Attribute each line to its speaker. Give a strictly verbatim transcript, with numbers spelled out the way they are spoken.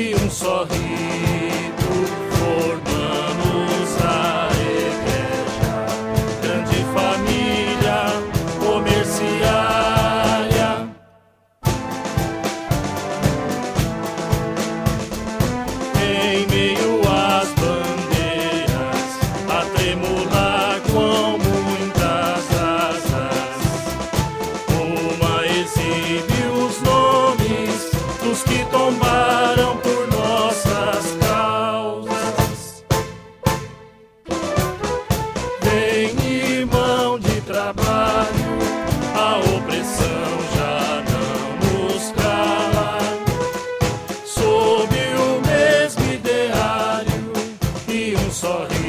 Speaker 1: e um só rito, formamos a igreja, grande família comerciária. Em meio às bandeiras, a tremular com muitas asas, uma exibe os nomes dos que tombaram por nossas causas. Vem, irmão de trabalho, a opressão já não nos cala. Sob o mesmo ideário e um só